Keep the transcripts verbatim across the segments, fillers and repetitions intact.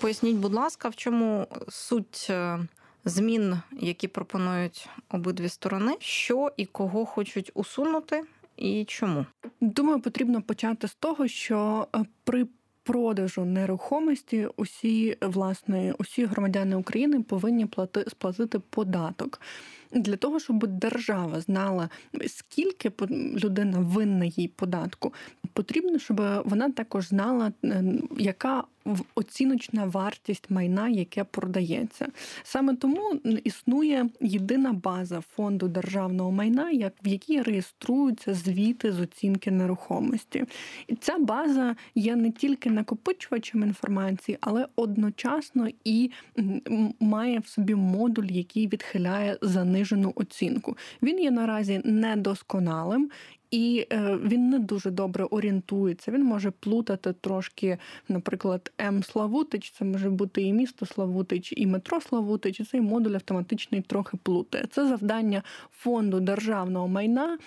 поясніть, будь ласка, в чому суть змін, які пропонують обидві сторони, що і кого хочуть усунути і чому? Думаю, потрібно почати з того, що при продажу нерухомості усі, власне, усі громадяни України повинні плати, сплатити податок. Для того, щоб держава знала, скільки людина винна їй податку, потрібно, щоб вона також знала, яка оціночна вартість майна, яке продається. Саме тому існує єдина база Фонду державного майна, в якій реєструються звіти з оцінки нерухомості. І ця база є не тільки накопичувачем інформації, але одночасно і має в собі модуль, який відхиляє занижену оцінку. Він є наразі недосконалим, і він не дуже добре орієнтується. Він може плутати трошки, наприклад, М. Славутич, це може бути і місто Славутич, і метро Славутич, і цей модуль автоматичний трохи плутає. Це завдання Фонду державного майна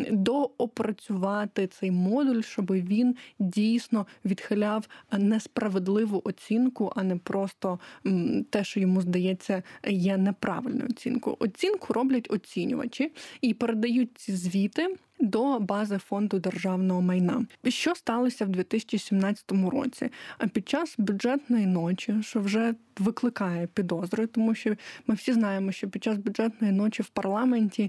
доопрацювати цей модуль, щоб він дійсно відхиляв несправедливу оцінку, а не просто те, що йому здається є неправильною оцінкою. Оцінку роблять оцінювачі і передають ці звіти до бази Фонду державного майна. Що сталося в дві тисячі сімнадцятому році? Під час бюджетної ночі, що вже викликає підозри, тому що ми всі знаємо, що під час бюджетної ночі в парламенті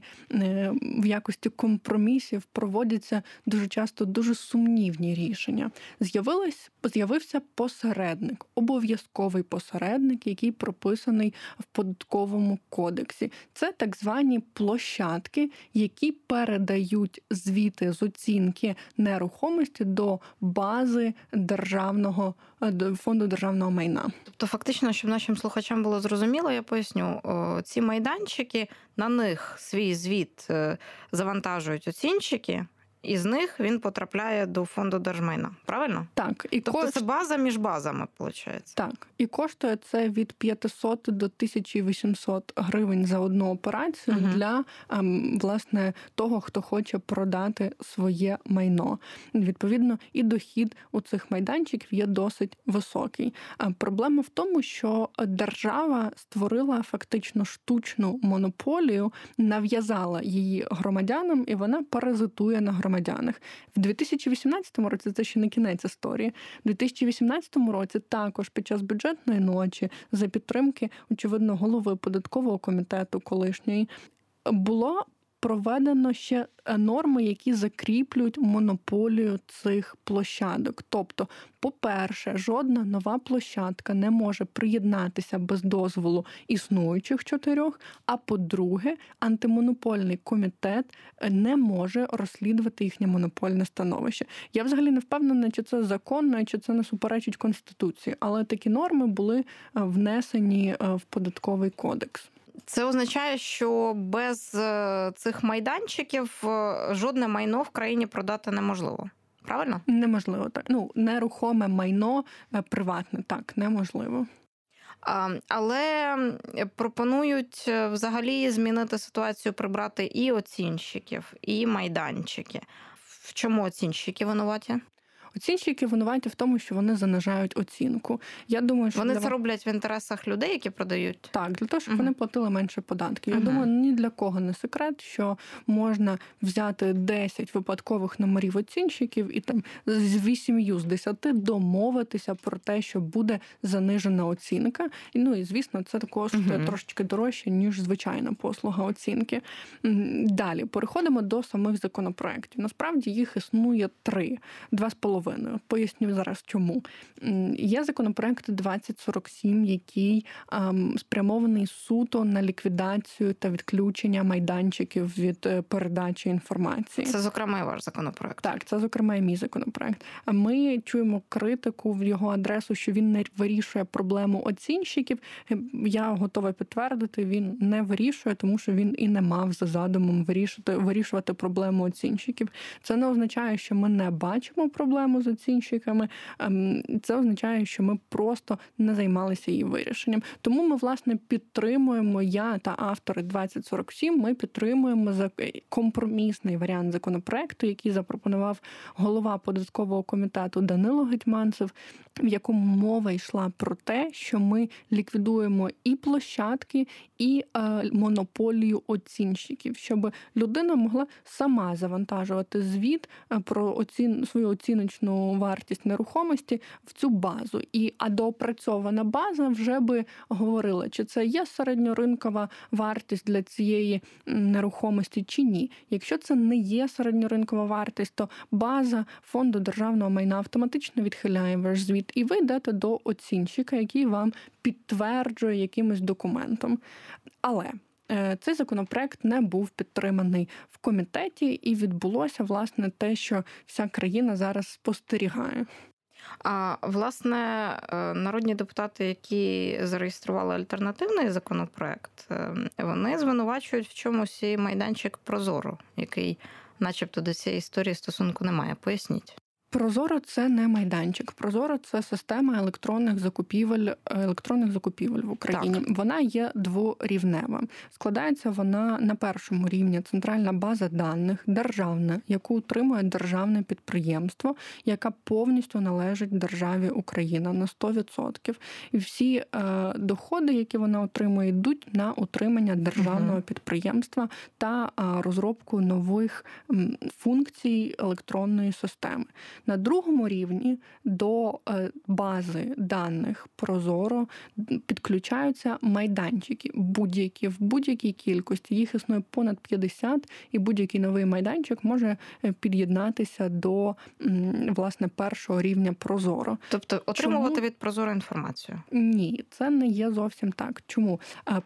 в якості компромісів проводяться дуже часто дуже сумнівні рішення. З'явилось, з'явився посередник, обов'язковий посередник, який прописаний в Податковому кодексі. Це так звані площадки, які передають звіти з оцінки нерухомості до бази державного до Фонду державного майна. Тобто фактично, щоб нашим слухачам було зрозуміло, я поясню, ці майданчики, на них свій звіт завантажують оцінщики, і з них він потрапляє до Фонду держмайна. Правильно? Так. І тобто кош... це база між базами, виходить? Так. І коштує це від п'ятсот до тисяча вісімсот гривень за одну операцію угу. для, власне, того, хто хоче продати своє майно. Відповідно, і дохід у цих майданчиків є досить високий. Проблема в тому, що держава створила фактично штучну монополію, нав'язала її громадянам, і вона паразитує на громадянах. В дві тисячі вісімнадцятому році, це ще не кінець історії, в дві тисячі вісімнадцятому році також під час бюджетної ночі за підтримки, очевидно, голови податкового комітету колишньої, було проведено ще норми, які закріплюють монополію цих площадок. Тобто, по-перше, жодна нова площадка не може приєднатися без дозволу існуючих чотирьох, а по-друге, антимонопольний комітет не може розслідувати їхнє монопольне становище. Я взагалі не впевнена, чи це законно, чи це не суперечить Конституції, але такі норми були внесені в Податковий кодекс. Це означає, що без цих майданчиків жодне майно в країні продати неможливо. Правильно? Неможливо, так. Ну, нерухоме майно приватне, так, неможливо. Але пропонують взагалі змінити ситуацію, прибрати і оцінщиків, і майданчики. В чому оцінщики винуваті? Оцінщики винуваті в тому, що вони занижають оцінку. Я думаю, що вони для... це роблять в інтересах людей, які продають? Так, для того, щоб uh-huh. вони платили менше податків. Я uh-huh. думаю, ні для кого не секрет, що можна взяти десять випадкових номерів оцінщиків і там з вісім'ю з десяти домовитися про те, що буде занижена оцінка. І, ну і, звісно, це коштує uh-huh. трошечки дорожче, ніж звичайна послуга оцінки. Далі, переходимо до самих законопроєктів. Насправді їх існує три. Два з половиною. Поясню зараз чому. Є законопроект двадцять сорок сім, який ем, спрямований суто на ліквідацію та відключення майданчиків від передачі інформації. Це, зокрема, і ваш законопроект. Так, це, зокрема, і мій законопроект. Ми чуємо критику в його адресу, що він не вирішує проблему оцінщиків. Я готова підтвердити, він не вирішує, тому що він і не мав за задумом вирішувати, вирішувати проблему оцінщиків. Це не означає, що ми не бачимо проблему проблему з оцінщиками, це означає, що ми просто не займалися її вирішенням. Тому ми, власне, підтримуємо, я та автори двадцять сорок сім, ми підтримуємо компромісний варіант законопроекту, який запропонував голова податкового комітету Данило Гетманцев, в якому мова йшла про те, що ми ліквідуємо і площадки, і е, монополію оцінщиків, щоб людина могла сама завантажувати звіт про оцін... свою оціночну вартість нерухомості в цю базу. І а доопрацьована база вже би говорила, чи це є середньоринкова вартість для цієї нерухомості, чи ні. Якщо це не є середньоринкова вартість, то база Фонду державного майна автоматично відхиляє ваш звіт, і ви йдете до оцінщика, який вам підтверджує якимось документом. Але цей законопроект не був підтриманий в комітеті, і відбулося, власне, те, що вся країна зараз спостерігає. А, власне, народні депутати, які зареєстрували альтернативний законопроект, вони звинувачують в чомусь і майданчик Прозоро, який начебто до цієї історії стосунку не має. Поясніть. Прозоро – це не майданчик. Прозоро – це система електронних закупівель, електронних закупівель в Україні. Так. Вона є дворівнева. Складається вона на першому рівні – центральна база даних, державна, яку утримує державне підприємство, яка повністю належить державі Україна на сто відсотків. І всі е, доходи, які вона отримує, йдуть на утримання державного угу. підприємства та е, розробку нових м, функцій електронної системи. На другому рівні до бази даних Прозоро підключаються майданчики будь-які, в будь-якій кількості. Їх існує понад п'ятдесят, і будь-який новий майданчик може під'єднатися до, власне, першого рівня Прозоро. Тобто отримувати Чому? від Прозоро інформацію? Ні, це не є зовсім так. Чому?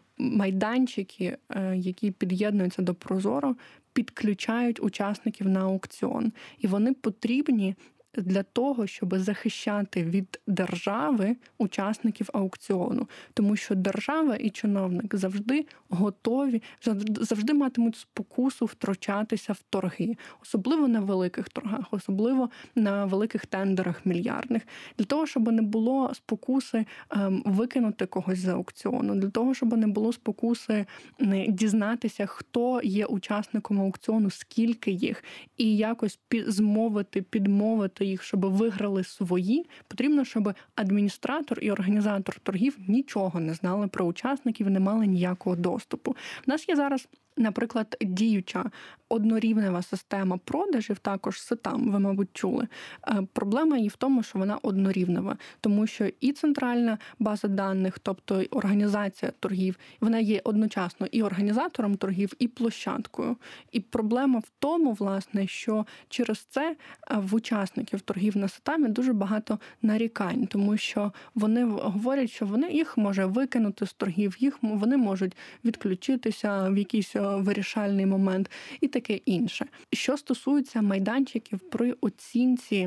Майданчики, які під'єднуються до Прозоро, підключають учасників на аукціон. І вони потрібні для того, щоб захищати від держави учасників аукціону. Тому що держава і чиновник завжди готові, завжди матимуть спокусу втручатися в торги. Особливо на великих торгах, особливо на великих тендерах мільярдних. Для того, щоб не було спокуси ем, викинути когось з аукціону. Для того, щоб не було спокуси не, дізнатися, хто є учасником аукціону, скільки їх. І якось під, змовити, підмовити їх, щоб виграли свої, потрібно, щоб адміністратор і організатор торгів нічого не знали про учасників, не мали ніякого доступу. У нас є зараз, наприклад, діюча однорівнева система продажів, також сетам, ви, мабуть, чули. Проблема її в тому, що вона однорівнева, тому що і центральна база даних, тобто організація торгів, вона є одночасно і організатором торгів, і площадкою. І проблема в тому, власне, що через це в учасників торгів на сетамі дуже багато нарікань, тому що вони говорять, що вони їх може викинути з торгів, їх вони можуть відключитися в якийсь вирішальний момент і таке інше. Що стосується майданчиків при оцінці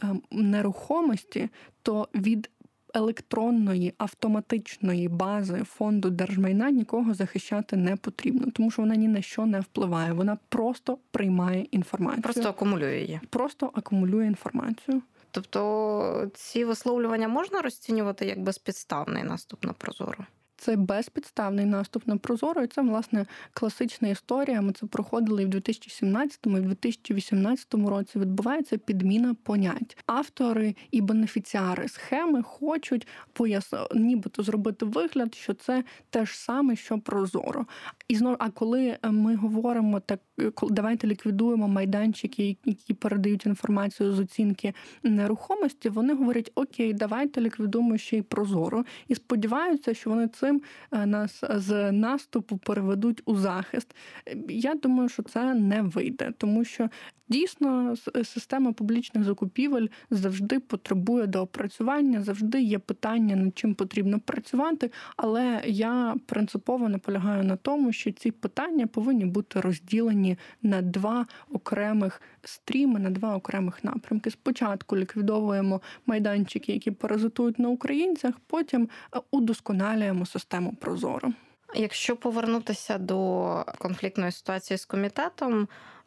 нерухомості, то від електронної автоматичної бази Фонду держмайна нікого захищати не потрібно, тому що вона ні на що не впливає. Вона просто приймає інформацію. Просто акумулює її. Просто акумулює інформацію. Тобто ці висловлювання можна розцінювати як безпідставний наступ на Прозоро? Це безпідставний наступ на Прозоро, і це, власне, класична історія. Ми це проходили і в дві тисячі сімнадцятому, і в дві тисячі вісімнадцятому році. Відбувається підміна понять. Автори і бенефіціари схеми хочуть пояс... нібито зробити вигляд, що це те ж саме, що Прозоро. І знову, а коли ми говоримо так, давайте ліквідуємо майданчики, які передають інформацію з оцінки нерухомості, вони говорять, окей, давайте ліквідуємо ще й Прозоро. І сподіваються, що вони цим нас з наступу переведуть у захист. Я думаю, що це не вийде, тому що дійсно система публічних закупівель завжди потребує доопрацювання, завжди є питання, над чим потрібно працювати, але я принципово наполягаю на тому, що ці питання повинні бути розділені на два окремих стріми, на два окремих напрямки. Спочатку ліквідовуємо майданчики, які паразитують на українцях, потім удосконалюємо систему Прозоро. Якщо повернутися до конфліктної ситуації з комітетом,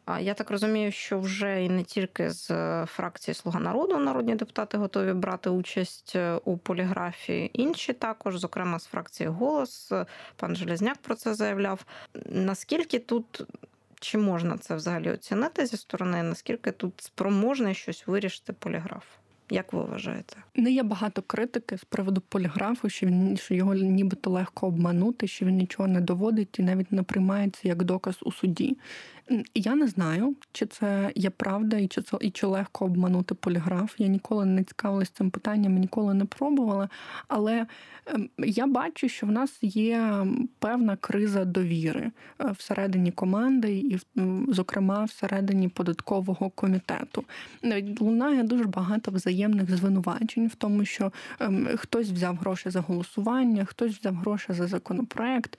А я так розумію, що вже і не тільки з фракції «Слуга народу» народні депутати готові брати участь у поліграфі. Інші також, зокрема з фракції «Голос», пан Железняк про це заявляв. Наскільки тут, чи можна це взагалі оцінити зі сторони, наскільки тут спроможний щось вирішити поліграф? Як ви вважаєте? Не є багато критики з приводу поліграфу, що він що його нібито легко обманути, що він нічого не доводить і навіть не приймається як доказ у суді. Я не знаю, чи це є правда і чи це і чи легко обманути поліграф. Я ніколи не цікавилась цим питанням, ніколи не пробувала. Але я бачу, що в нас є певна криза довіри всередині команди і, зокрема, всередині податкового комітету. Лунає дуже багато взаємних звинувачень в тому, що хтось взяв гроші за голосування, хтось взяв гроші за законопроект.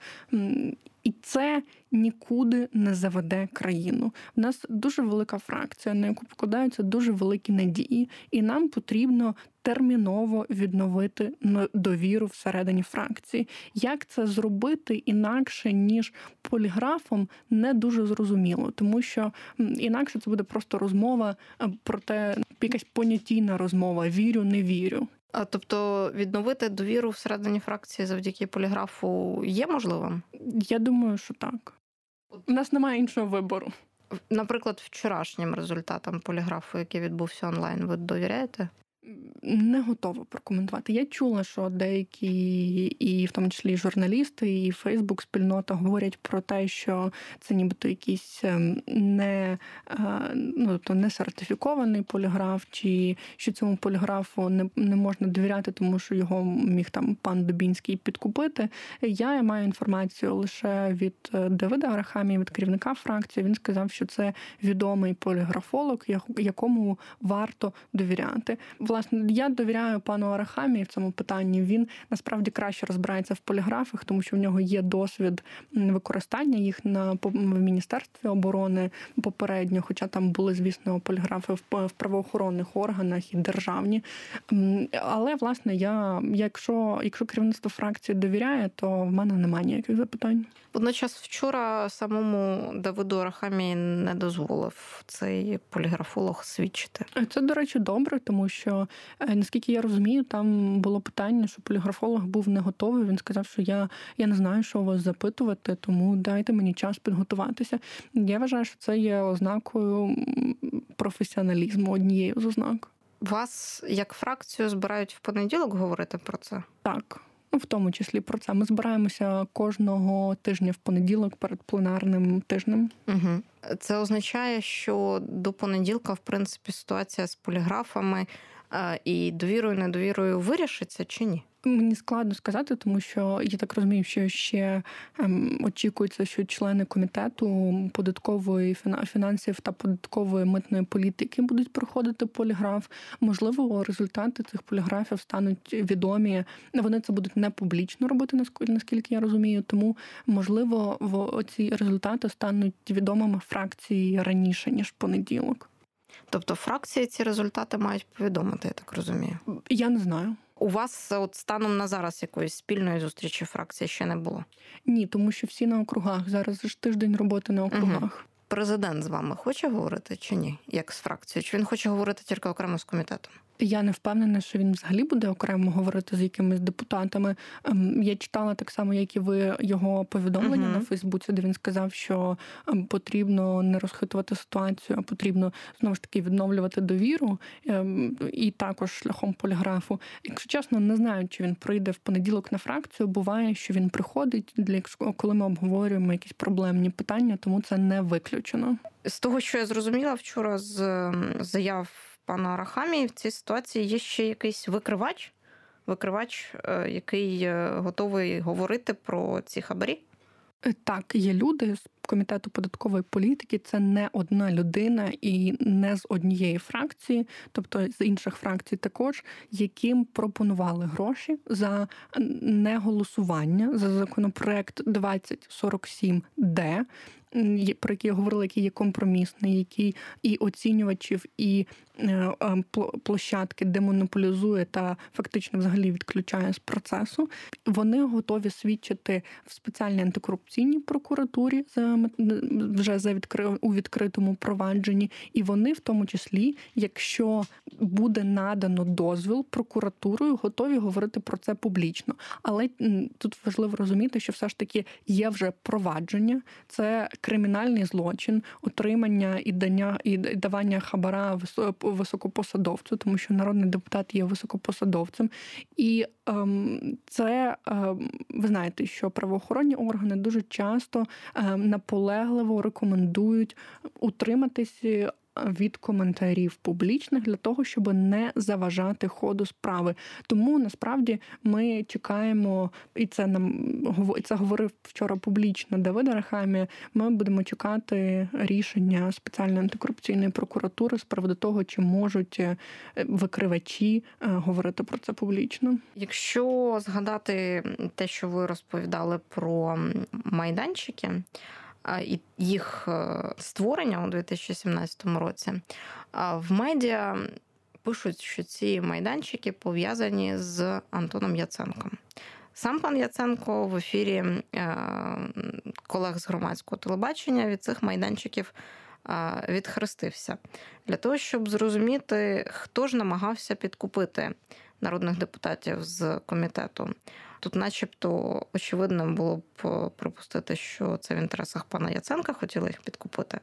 І це нікуди не заведе країну. У нас дуже велика фракція, на яку покладаються дуже великі надії, і нам потрібно терміново відновити довіру всередині фракції. Як це зробити інакше, ніж поліграфом, не дуже зрозуміло, тому що інакше це буде просто розмова про те, якась понятійна розмова «вірю, не вірю». А, тобто відновити довіру всередині фракції завдяки поліграфу є можливим? Я думаю, що так. У нас немає іншого вибору. Наприклад, вчорашнім результатам поліграфу, який відбувся онлайн, ви довіряєте? Не готова прокоментувати. Я чула, що деякі, і в тому числі журналісти, і Фейсбук-спільнота говорять про те, що це нібито якийсь не, ну, тобто не сертифікований поліграф, чи що цьому поліграфу не, не можна довіряти, тому що його міг там пан Дубінський підкупити. Я маю інформацію лише від Давида Арахамії, від керівника фракції. Він сказав, що це відомий поліграфолог, якому варто довіряти. Власне, я довіряю пану Арахамії в цьому питанні. Він насправді краще розбирається в поліграфах, тому що в нього є досвід використання їх на в Міністерстві оборони попередньо, хоча там були, звісно, поліграфи в правоохоронних органах і державні. Але, власне, я, якщо, якщо керівництво фракції довіряє, то в мене немає ніяких запитань. Водночас вчора самому Давиду Арахамії не дозволив цей поліграфолог свідчити. Це, до речі, добре, тому що, наскільки я розумію, там було питання, що поліграфолог був не готовий. Він сказав, що я, я не знаю, що вас запитувати, тому дайте мені час підготуватися. Я вважаю, що це є ознакою професіоналізму, однією з ознак. Вас, як фракцію, збирають в понеділок говорити про це? Так. Ну, в тому числі про це. Ми збираємося кожного тижня в понеділок перед пленарним тижнем. Угу. Це означає, що до понеділка, в принципі, ситуація з поліграфами і довірою, недовірою вирішиться чи ні? Мені складно сказати, тому що я так розумію, що ще ем, очікується, що члени комітету податкової фінансів та податкової митної політики будуть проходити поліграф. Можливо, результати цих поліграфів стануть відомі. Вони це будуть не публічно робити, наскільки я розумію. Тому, можливо, ці результати стануть відомими фракції раніше, ніж понеділок. Тобто фракції ці результати мають повідомити, я так розумію? Я не знаю. У вас от станом на зараз якоїсь спільної зустрічі фракції ще не було? Ні, тому що всі на округах. Зараз ж тиждень роботи на округах. Угу. Президент з вами хоче говорити чи ні? Як з фракцією? Чи він хоче говорити тільки окремо з комітетом? Я не впевнена, що він взагалі буде окремо говорити з якимись депутатами. Я читала так само, як і ви, його повідомлення uh-huh. на Фейсбуці, де він сказав, що потрібно не розхитувати ситуацію, а потрібно, знову ж таки, відновлювати довіру, і також шляхом поліграфу. Якщо чесно, не знаю, чи він прийде в понеділок на фракцію. Буває, що він приходить, для коли ми обговорюємо якісь проблемні питання, тому це не виключено. З того, що я зрозуміла вчора з заяв пана Арахамії, в цій ситуації є ще якийсь викривач, викривач, який готовий говорити про ці хабарі? Так, є люди з Комітету податкової політики, це не одна людина і не з однієї фракції, тобто з інших фракцій також, яким пропонували гроші за неголосування за законопроект двадцять сорок сім де, про який я говорила, який є компромісний, який і оцінювачів, і площадки демонополізує та фактично взагалі відключає з процесу. Вони готові свідчити в спеціальній антикорупційній прокуратурі за вже за відкри... у відкритому провадженні. І вони, в тому числі, якщо буде надано дозвіл прокуратурою, готові говорити про це публічно. Але тут важливо розуміти, що все ж таки є вже провадження, це кримінальний злочин, отримання і дання і давання хабара високопосадовцю, тому що народний депутат є високопосадовцем. І ем, це, ем, ви знаєте, що правоохоронні органи дуже часто ем, наполегливо рекомендують утриматись від коментарів публічних для того, щоб не заважати ходу справи. Тому, насправді, ми чекаємо, і це нам і це говорив вчора публічно Давид Арахамія, ми будемо чекати рішення спеціальної антикорупційної прокуратури з приводу того, чи можуть викривачі говорити про це публічно. Якщо згадати те, що ви розповідали про майданчики, і їх створення у дві тисячі сімнадцятому році, в медіа пишуть, що ці майданчики пов'язані з Антоном Яценком. Сам пан Яценко в ефірі колег з громадського телебачення від цих майданчиків відхрестився. Для того, щоб зрозуміти, хто ж намагався підкупити народних депутатів з комітету. Тут начебто очевидно було б припустити, що це в інтересах пана Яценка хотіли їх підкупити.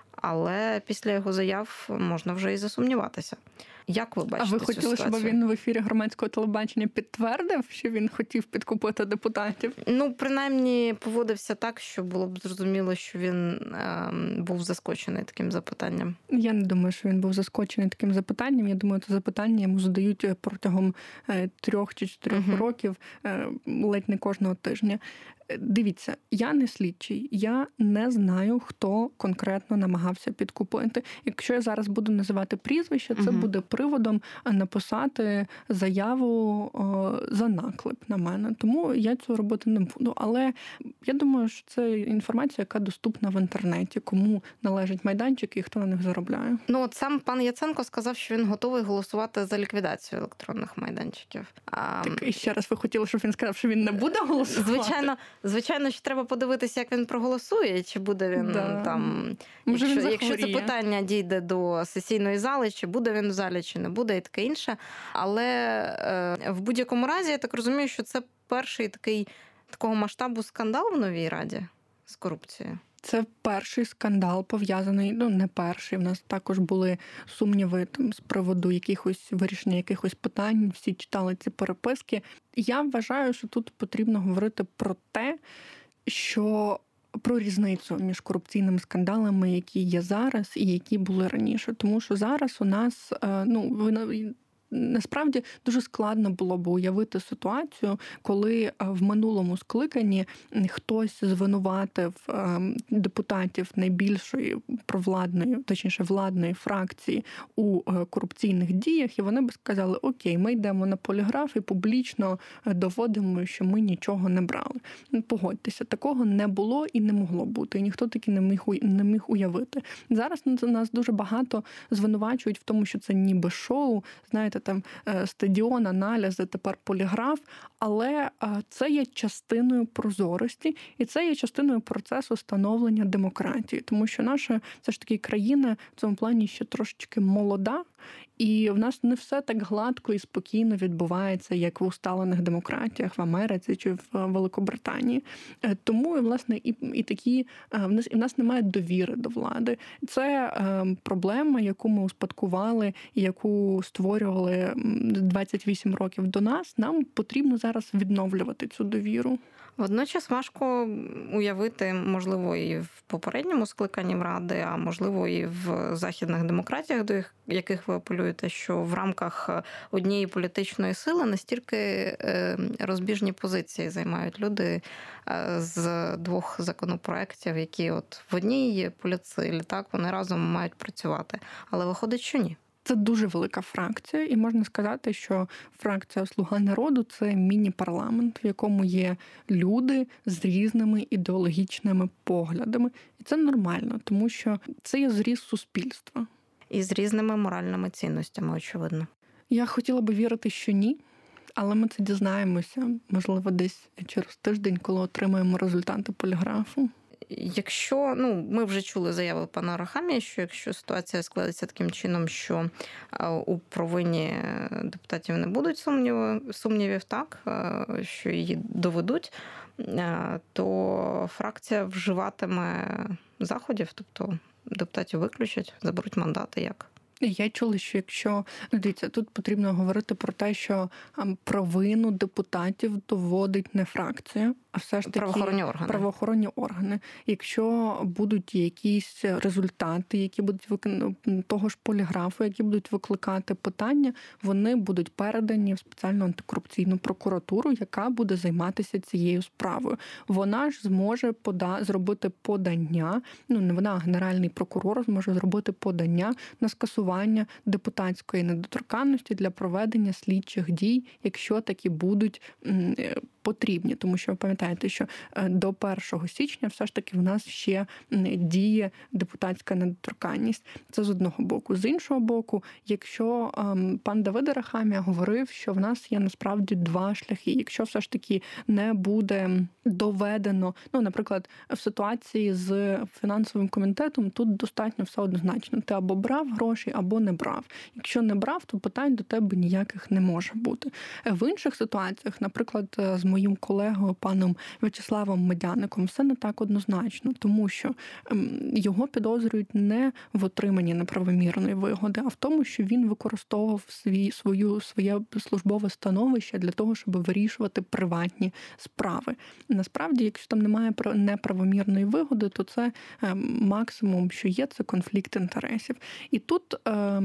Але після його заяв можна вже і засумніватися. Як ви бачите цю цю ситуацію? А ви хотіли, щоб він в ефірі громадського телебачення підтвердив, що він хотів підкупити депутатів? Ну, принаймні, поводився так, що було б зрозуміло, що він е, був заскочений таким запитанням. Я не думаю, що він був заскочений таким запитанням. Я думаю, це запитання йому задають протягом е, трьох чи чотирьох угу. років, е, ледь не кожного тижня. Дивіться, я не слідчий, я не знаю, хто конкретно намагався підкупити. Якщо я зараз буду називати прізвище, це угу. буде приводом написати заяву о, за наклеп на мене. Тому я цього робити не буду. Але я думаю, що це інформація, яка доступна в інтернеті, кому належать майданчики і хто на них заробляє. Ну, от сам пан Яценко сказав, що він готовий голосувати за ліквідацію електронних майданчиків. А... Так, і ще раз ви хотіли, щоб він сказав, що він не буде голосувати? Звичайно, Звичайно, що треба подивитися, як він проголосує, чи буде він да. там, Може, якщо, він якщо це питання дійде до сесійної зали, чи буде він в залі, чи не буде, і таке інше. Але е, в будь-якому разі, я так розумію, що це перший такий, такого масштабу скандал в новій раді з корупцією. Це перший скандал пов'язаний, ну не перший, в нас також були сумніви там з приводу якихось вирішення якихось питань, всі читали ці переписки. Я вважаю, що тут потрібно говорити про те, що про різницю між корупційними скандалами, які є зараз і які були раніше. Тому що зараз у нас, ну, ви насправді дуже складно було б уявити ситуацію, коли в минулому скликанні хтось звинуватив депутатів найбільшої провладної, точніше владної фракції у корупційних діях, і вони б сказали: окей, ми йдемо на поліграф і публічно доводимо, що ми нічого не брали. Погодьтеся, такого не було і не могло бути, і ніхто таки не міг, не міг уявити. Зараз нас дуже багато звинувачують в тому, що це ніби шоу, знаєте, там стадіон, аналізи, тепер поліграф, але це є частиною прозорості, і це є частиною процесу становлення демократії, тому що наша все ж таки країна в цьому плані ще трошечки молода, і в нас не все так гладко і спокійно відбувається, як в усталених демократіях в Америці чи в Великобританії. Тому, власне, і, і такі в нас, і в нас немає довіри до влади. Це е, проблема, яку ми успадкували і яку створювали двадцять вісім років до нас. Нам потрібно зараз відновлювати цю довіру. Водночас важко уявити, можливо, і в попередньому скликанні в Ради, а можливо, і в західних демократіях, до яких ви апелюєте, що в рамках однієї політичної сили настільки розбіжні позиції займають люди з двох законопроєктів, які от в одній політсилі, так, вони разом мають працювати. Але виходить, що ні. Це дуже велика фракція, і можна сказати, що фракція «Слуга народу» – це міні-парламент, в якому є люди з різними ідеологічними поглядами. І це нормально, тому що це є зріз суспільства. І з різними моральними цінностями, очевидно. Я хотіла би вірити, що ні, але ми це дізнаємося, можливо, десь через тиждень, коли отримаємо результати поліграфу. Якщо, ну, ми вже чули заяви пана Арахамії, що якщо ситуація складеться таким чином, що у провині депутатів не будуть сумнівів, сумнівів, так, що її доведуть, то фракція вживатиме заходів, тобто депутатів виключать, заберуть мандати, як? Я чула, що якщо, ну, дивіться, тут потрібно говорити про те, що провину депутатів доводить не фракція, а все ж таки правоохоронні органи. правоохоронні органи. Якщо будуть якісь результати, які будуть викон... того ж поліграфу, які будуть викликати питання, вони будуть передані в спеціальну антикорупційну прокуратуру, яка буде займатися цією справою. Вона ж зможе пода... зробити подання, ну не вона, а Генеральний прокурор зможе зробити подання на скасування депутатської недоторканності для проведення слідчих дій, якщо такі будуть потрібні. Тому що ви пам'ятаєте, що до першого січня все ж таки в нас ще діє депутатська недоторканність. Це з одного боку. З іншого боку, якщо ем, пан Давид Арахамія говорив, що в нас є насправді два шляхи. Якщо все ж таки не буде доведено, ну, наприклад, в ситуації з фінансовим комітетом, тут достатньо все однозначно. Ти або брав гроші, або не брав. Якщо не брав, то питань до тебе ніяких не може бути. В інших ситуаціях, наприклад, з моїм колегою, паном В'ячеславом Медяником, все не так однозначно, тому що його підозрюють не в отриманні неправомірної вигоди, а в тому, що він використовував свій, свою, своє службове становище для того, щоб вирішувати приватні справи. Насправді, якщо там немає неправомірної вигоди, то це максимум, що є, це конфлікт інтересів. І тут е,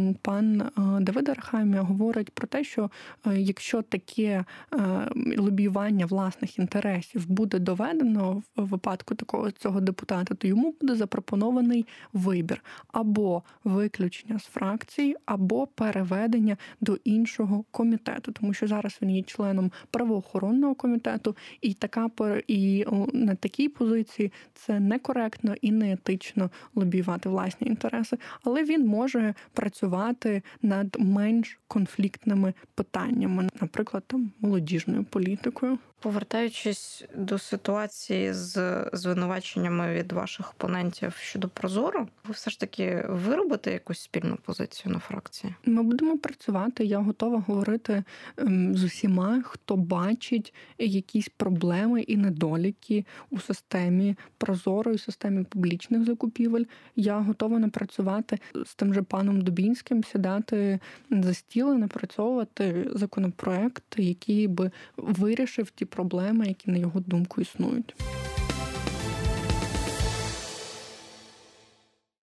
пан Давид Арахамія говорить про те, що е, якщо таке е, лобіювання власних інтересів буде доведено в випадку такого цього депутата, то йому буде запропонований вибір або виключення з фракції, або переведення до іншого комітету, тому що зараз він є членом правоохоронного комітету, і така і на такій позиції це некоректно і неетично лобіювати власні інтереси, але він може працювати над менш конфліктними питаннями, наприклад, там молодіжною політикою. Повертаючись до ситуації з звинуваченнями від ваших опонентів щодо Прозоро, ви все ж таки виробите якусь спільну позицію на фракції? Ми будемо працювати. Я готова говорити з усіма, хто бачить якісь проблеми і недоліки у системі Прозоро, і системі публічних закупівель. Я готова напрацювати з тим же паном Дубінським, сідати за стіл і напрацьовувати законопроект, який би вирішив ті проблеми, які, на його думку, існують.